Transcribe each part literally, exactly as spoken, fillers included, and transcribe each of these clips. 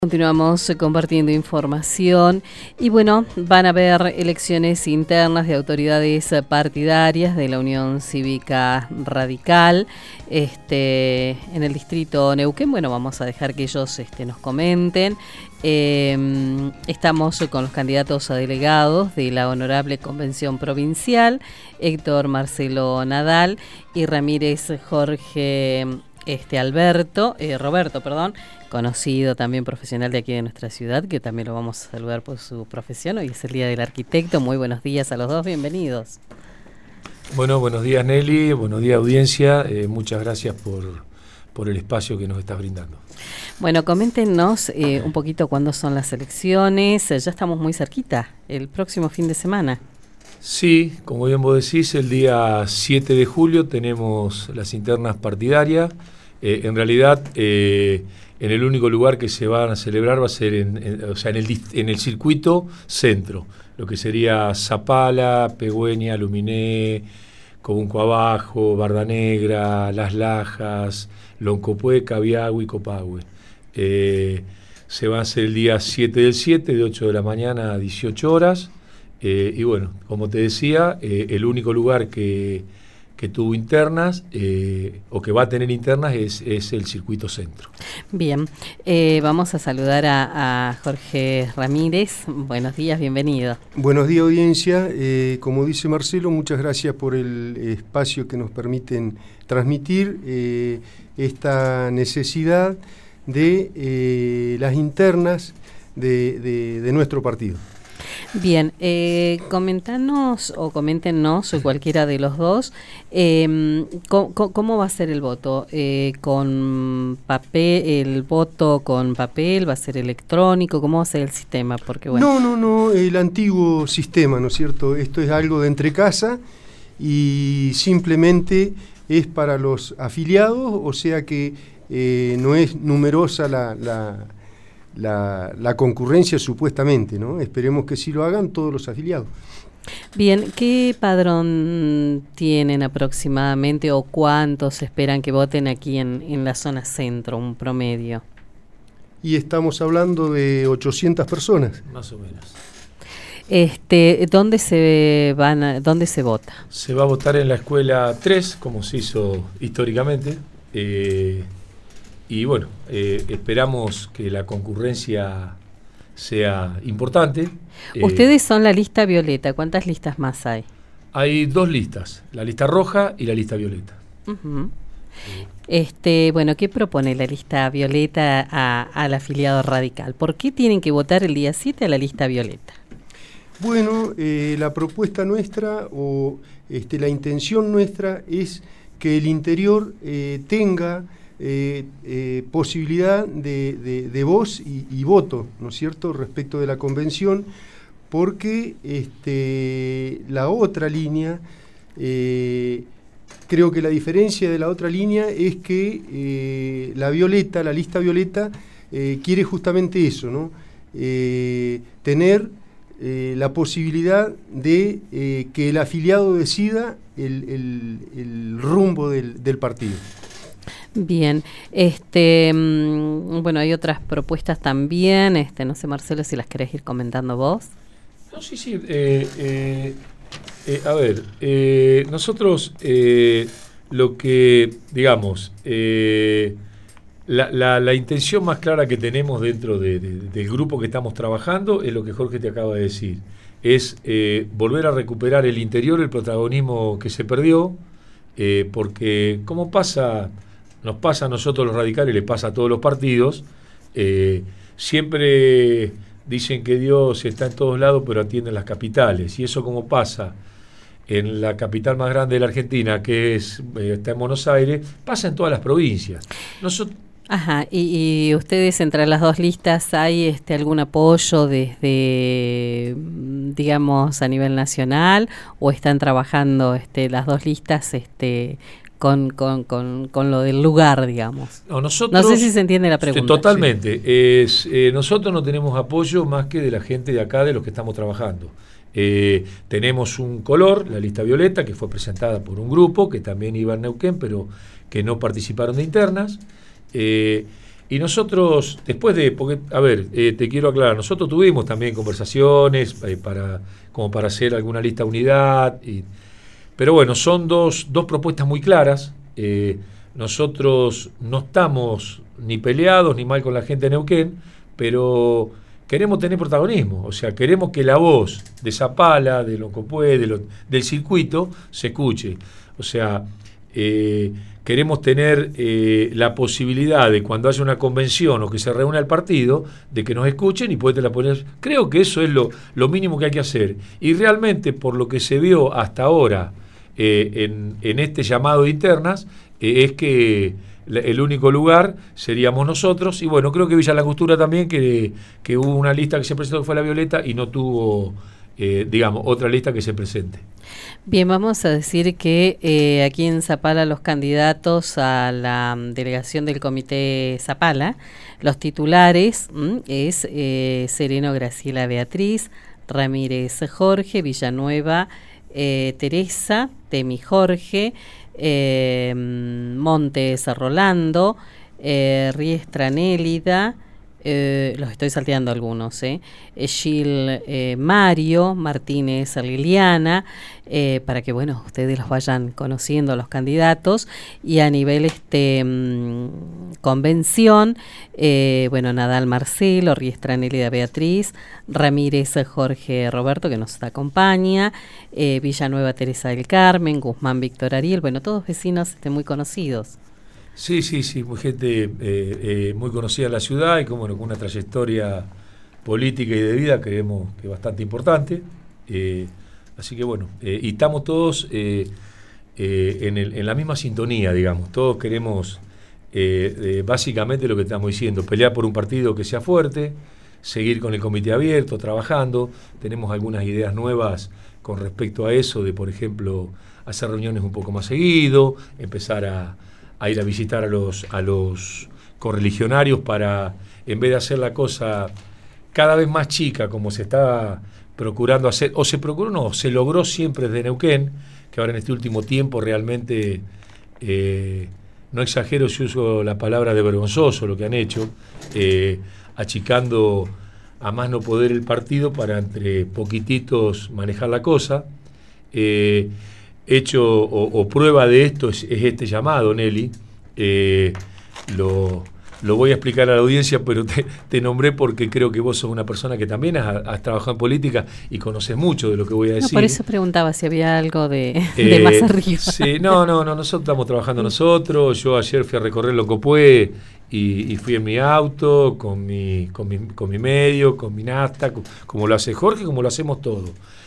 Continuamos compartiendo información y bueno, van a haber elecciones internas de autoridades partidarias de la Unión Cívica Radical este, en el distrito Neuquén. Bueno, vamos a dejar que ellos este, nos comenten. Eh, estamos con los candidatos a delegados de la Honorable Convención Provincial, Héctor Marcelo Nadal y Ramírez Jorge este, Alberto, eh, Roberto, perdón, conocido también profesional de aquí de nuestra ciudad, que también lo vamos a saludar por su profesión. Hoy es el Día del Arquitecto. Muy buenos días a los dos, bienvenidos. Bueno, buenos días Nelly, buenos días audiencia, eh, muchas gracias por, por el espacio que nos estás brindando. Bueno, coméntenos eh, un poquito cuándo son las elecciones, ya estamos muy cerquita, el próximo fin de semana. Sí, como bien vos decís, el día siete de julio tenemos las internas partidarias. Eh, en realidad, eh, en el único lugar que se van a celebrar va a ser en, en, o sea, en, el, en el circuito centro, lo que sería Zapala, Pegüeña, Luminé, Cobunco Abajo, Barda Negra, Las Lajas, Loncopué, Cabiagüe y Copahue. Eh, se va a hacer el día siete del siete, de ocho de la mañana a dieciocho horas. Eh, y bueno, como te decía, eh, el único lugar que, que tuvo internas eh, o que va a tener internas es, es el circuito centro. Bien, eh, vamos a saludar a, a Jorge Ramírez. Buenos días, bienvenido. Buenos días, audiencia. Eh, como dice Marcelo, muchas gracias por el espacio que nos permiten transmitir eh, esta necesidad de eh, las internas de, de, de nuestro partido. Bien, eh, comentanos o coméntenos, o cualquiera de los dos, eh, ¿cómo, ¿cómo va a ser el voto? Eh, ¿Con papel, el voto con papel, va a ser electrónico? ¿Cómo va a ser el sistema? Porque bueno. No, no, no, el antiguo sistema, ¿no es cierto? Esto es algo de entre casa y simplemente es para los afiliados, o sea que eh, no es numerosa la... la La, la concurrencia supuestamente, ¿no? Esperemos que sí lo hagan todos los afiliados. Bien, ¿qué padrón tienen aproximadamente o cuántos esperan que voten aquí en, en la zona centro, un promedio? Y estamos hablando de ochocientas personas. Más o menos. Este, ¿dónde se van a, dónde se vota? Se va a votar en la escuela tres, como se hizo históricamente. Eh, Y bueno, eh, esperamos que la concurrencia sea importante. Ustedes eh, son la lista violeta. ¿Cuántas listas más hay? Hay dos listas, la lista roja y la lista violeta. Uh-huh. eh. Este, bueno, ¿qué propone la lista violeta a, al afiliado radical? ¿Por qué tienen que votar el día siete a la lista violeta? Bueno, eh, la propuesta nuestra o este, la intención nuestra es que el interior eh, tenga... Eh, eh, posibilidad de, de, de voz y, y voto, ¿no es cierto?, respecto de la convención, porque este, la otra línea, eh, creo que la diferencia de la otra línea es que eh, la violeta, la lista violeta, eh, quiere justamente eso, ¿no? Eh, tener eh, la posibilidad de eh, que el afiliado decida el, el, el rumbo del, del partido. Bien, este, bueno, hay otras propuestas también, este, no sé, Marcelo, si las querés ir comentando vos. No, sí, sí, eh, eh, eh, a ver, eh, nosotros eh, lo que, digamos, eh, la, la, la intención más clara que tenemos dentro de, de, del grupo que estamos trabajando es lo que Jorge te acaba de decir, es eh, volver a recuperar el interior, el protagonismo que se perdió, eh, porque como pasa... Nos pasa a nosotros los radicales, le pasa a todos los partidos, eh, siempre dicen que Dios está en todos lados, pero atiende en las capitales, y eso como pasa en la capital más grande de la Argentina, que es eh, está en Buenos Aires, pasa en todas las provincias. Nosotros Ajá, y, y ustedes entre las dos listas, ¿hay este algún apoyo desde, digamos, a nivel nacional, o están trabajando este las dos listas este Con, con, con, con lo del lugar, digamos? No, nosotros, no sé si se entiende la pregunta. Totalmente. Sí. Es, eh, nosotros no tenemos apoyo más que de la gente de acá, de los que estamos trabajando. Eh, tenemos un color, la lista violeta, que fue presentada por un grupo, que también iba en Neuquén, pero que no participaron de internas. Eh, Y nosotros, después de, porque, a ver, eh, te quiero aclarar, nosotros tuvimos también conversaciones eh, para, como para hacer alguna lista de unidad, y, pero bueno, son dos, dos propuestas muy claras. Eh, nosotros no estamos ni peleados ni mal con la gente de Neuquén, pero queremos tener protagonismo, o sea, queremos que la voz de Zapala, de Loncopué, de lo, del circuito, se escuche. O sea, eh, queremos tener eh, la posibilidad de cuando haya una convención o que se reúna el partido, de que nos escuchen y poder poner. Creo que eso es lo, lo mínimo que hay que hacer. Y realmente, por lo que se vio hasta ahora eh, en, en este llamado de internas, eh, es que el único lugar seríamos nosotros, y bueno, creo que Villa Langostura también, que, que hubo una lista que se presentó que fue la Violeta y no tuvo, eh, digamos, otra lista que se presente. Bien, vamos a decir que eh, aquí en Zapala los candidatos a la um, delegación del Comité Zapala, los titulares mm, es eh, Sereno Graciela Beatriz, Ramírez Jorge, Villanueva eh, Teresa, Temi Jorge, Eh, Montes Rolando, eh, Riestra Nélida, eh, los estoy salteando algunos, eh, Gil eh, Mario, Martínez Liliana, eh, para que bueno ustedes los vayan conociendo los candidatos, y a nivel este mmm, convención, eh, bueno, Nadal Marcelo, Riestra Nélida Beatriz, Ramírez Jorge Roberto, que nos acompaña, eh, Villanueva Teresa del Carmen, Guzmán Víctor Ariel, bueno, todos vecinos este, muy conocidos. Sí, sí, sí, muy gente eh, eh, muy conocida en la ciudad y como, bueno, con una trayectoria política y de vida creemos que es bastante importante. Eh, así que bueno, eh, y estamos todos eh, eh, en, el, en la misma sintonía, digamos. Todos queremos eh, eh, básicamente lo que estamos diciendo, pelear por un partido que sea fuerte, seguir con el comité abierto, trabajando. Tenemos algunas ideas nuevas con respecto a eso, de por ejemplo hacer reuniones un poco más seguido, empezar a a ir a visitar a los, a los correligionarios para, en vez de hacer la cosa cada vez más chica, como se está procurando hacer, o se procuró, no, se logró siempre desde Neuquén, que ahora en este último tiempo realmente, eh, no exagero si uso la palabra de vergonzoso lo que han hecho, eh, achicando a más no poder el partido para entre poquititos manejar la cosa. Eh, Hecho o, o prueba de esto es, es este llamado, Nelly. Eh, lo, lo voy a explicar a la audiencia, pero te, te nombré porque creo que vos sos una persona que también has, has trabajado en política y conoces mucho de lo que voy a decir. No, por eso preguntaba si había algo de, eh, de más arriba. Sí, no, no, no, nosotros estamos trabajando nosotros. Yo ayer fui a recorrer Loncopué y, y fui en mi auto, con mi, con mi, con mi medio, con mi nafta, con, como lo hace Jorge, como lo hacemos todos.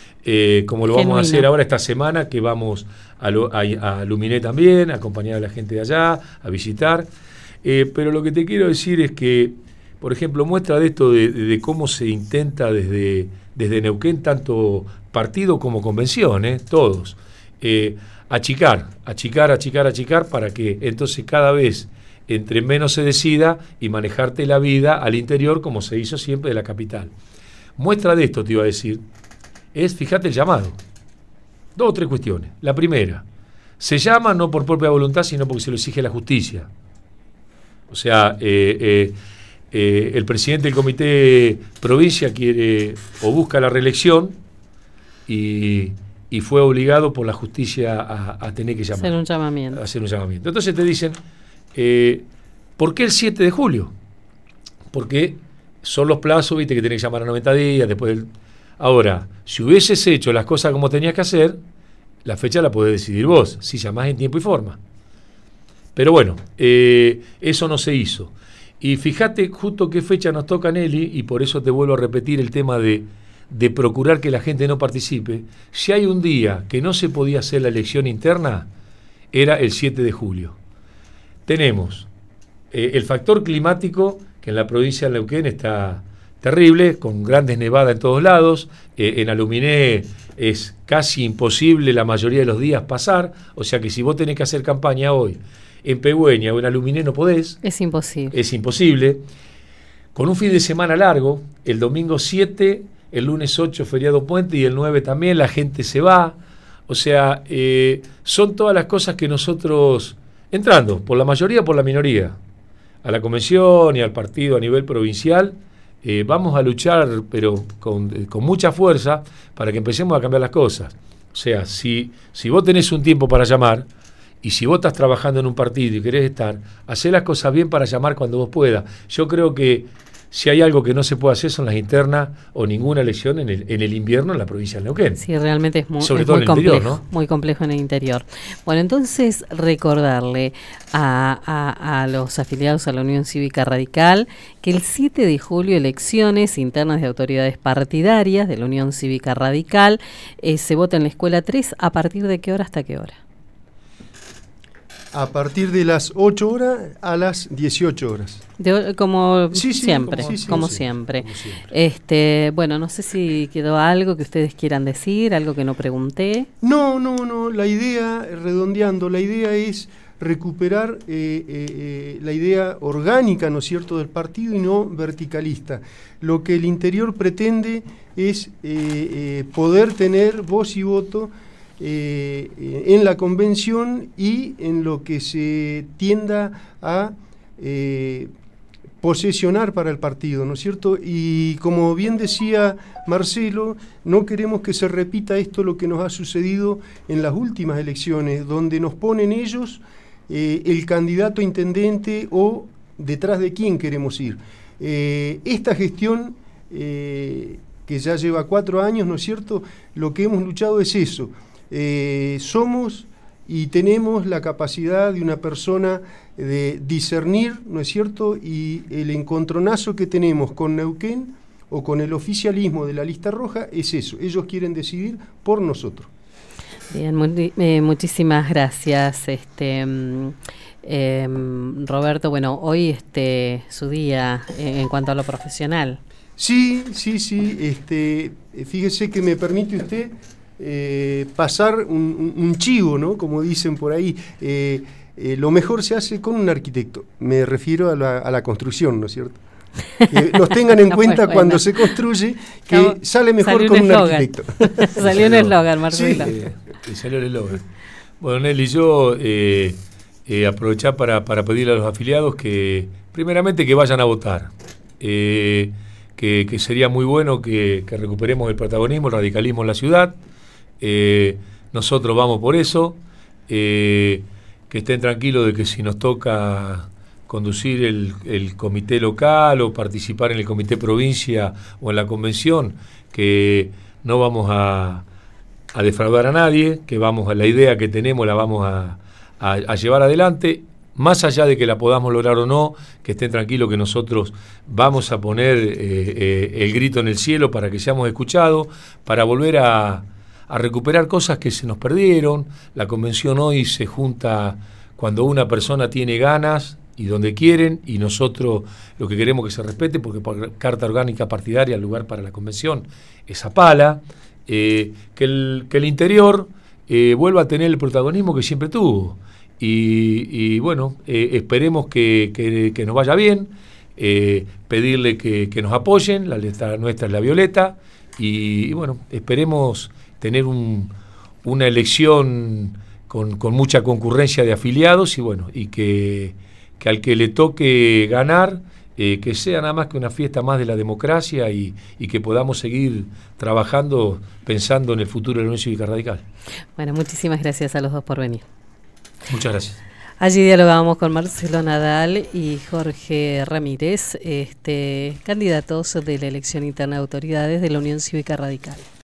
Eh, como lo Genuino. Vamos a hacer ahora esta semana, que vamos a, lo, a, a Luminé también, a acompañar a la gente de allá, a visitar. Eh, pero lo que te quiero decir es que, por ejemplo, muestra de esto de, de, de cómo se intenta desde, desde Neuquén, tanto partido como convención, eh, todos, eh, achicar, achicar, achicar, achicar, para que entonces cada vez entre menos se decida y manejarte la vida al interior como se hizo siempre de la capital. Muestra de esto, te iba a decir, es, fíjate el llamado. Dos o tres cuestiones. La primera, se llama no por propia voluntad, sino porque se lo exige la justicia. O sea, eh, eh, eh, el presidente del comité provincia quiere o busca la reelección y, y fue obligado por la justicia a, a tener que llamar. Hacer un llamamiento. A hacer un llamamiento. Entonces te dicen, eh, ¿por qué el siete de julio? Porque son los plazos, viste, que tenés que llamar a noventa días, después del... Ahora, si hubieses hecho las cosas como tenías que hacer, la fecha la podés decidir vos, si llamás en tiempo y forma. Pero bueno, eh, eso no se hizo. Y fíjate justo qué fecha nos toca, Nelly, y por eso te vuelvo a repetir el tema de, de procurar que la gente no participe. Si hay un día que no se podía hacer la elección interna, era el siete de julio. Tenemos eh, el factor climático, que en la provincia de Neuquén está terrible, con grandes nevadas en todos lados. Eh, en Aluminé es casi imposible la mayoría de los días pasar, o sea que si vos tenés que hacer campaña hoy en Pegüeña o en Aluminé no podés. Es imposible. Es imposible. Con un fin de semana largo, el domingo siete, el lunes ocho feriado puente y el nueve también, la gente se va. O sea, eh, son todas las cosas que nosotros, entrando, por la mayoría o por la minoría, a la convención y al partido a nivel provincial, eh, vamos a luchar, pero con, con mucha fuerza, para que empecemos a cambiar las cosas. O sea, si, si vos tenés un tiempo para llamar, y si vos estás trabajando en un partido y querés estar, hacé las cosas bien para llamar cuando vos puedas. Yo creo que si hay algo que no se puede hacer son las internas o ninguna elección en el, en el invierno en la provincia de Neuquén. Sí, realmente es muy, Sobre es todo muy en el complejo, interior, ¿no? muy complejo en el interior. Bueno, entonces recordarle a, a, a los afiliados a la Unión Cívica Radical que el siete de julio elecciones internas de autoridades partidarias de la Unión Cívica Radical eh, se vota en la Escuela tres. ¿A partir de qué hora hasta qué hora? A partir de las ocho horas a las dieciocho horas. De, como, sí, sí, siempre, como, sí, sí, como, sí, siempre. como siempre. Este, bueno, no sé si quedó algo que ustedes quieran decir, algo que no pregunté. No, no, no. La idea, redondeando, la idea es recuperar eh, eh, la idea orgánica, ¿no es cierto?, del partido y no verticalista. Lo que el interior pretende es eh, eh, poder tener voz y voto Eh, en la convención y en lo que se tienda a eh, posesionar para el partido, ¿no es cierto? Y como bien decía Marcelo, no queremos que se repita esto lo que nos ha sucedido en las últimas elecciones, donde nos ponen ellos eh, el candidato a intendente o detrás de quién queremos ir. Eh, esta gestión eh, que ya lleva cuatro años, ¿no es cierto?, lo que hemos luchado es eso. Eh, somos y tenemos la capacidad de una persona de discernir, ¿no es cierto?, y el encontronazo que tenemos con Neuquén o con el oficialismo de la lista roja es eso, ellos quieren decidir por nosotros. Bien, muy, eh, muchísimas gracias, este eh, Roberto. Bueno, hoy este su día eh, en cuanto a lo profesional. Sí, sí, sí, este, fíjese que me permite usted Eh, pasar un, un chivo, ¿no?, como dicen por ahí. Eh, eh, lo mejor se hace con un arquitecto, me refiero a la, a la construcción, ¿no es cierto? Que nos tengan en cuenta pues, cuando bueno. se construye que Estamos, sale mejor con un, un arquitecto. Salió un eslogan, Marcelo. Sí, eh, salió el eslogan. Bueno, Nelly, yo eh, eh, aprovechar para, para pedirle a los afiliados que, primeramente, que vayan a votar. Eh, que, que sería muy bueno que, que recuperemos el protagonismo, el radicalismo en la ciudad. Eh, nosotros vamos por eso, eh, que estén tranquilos de que si nos toca conducir el, el comité local o participar en el comité provincia o en la convención, que no vamos a, a defraudar a nadie, que vamos a la idea que tenemos la vamos a, a, a llevar adelante, más allá de que la podamos lograr o no, que estén tranquilos que nosotros vamos a poner eh, eh, el grito en el cielo para que seamos escuchados, para volver a a recuperar cosas que se nos perdieron. La convención hoy se junta cuando una persona tiene ganas y donde quieren, y nosotros lo que queremos que se respete, porque por carta orgánica partidaria el lugar para la convención es Zapala, eh, que, el, que el interior eh, vuelva a tener el protagonismo que siempre tuvo. Y, y bueno, eh, esperemos que, que, que nos vaya bien, eh, pedirle que, que nos apoyen, la letra nuestra es la violeta, y, y bueno, esperemos tener un, una elección con, con mucha concurrencia de afiliados y bueno, y que, que al que le toque ganar, eh, que sea nada más que una fiesta más de la democracia y, y que podamos seguir trabajando pensando en el futuro de la Unión Cívica Radical. Bueno, muchísimas gracias a los dos por venir. Muchas gracias. Allí dialogábamos con Marcelo Nadal y Jorge Ramírez, este, candidatos de la elección interna de autoridades de la Unión Cívica Radical.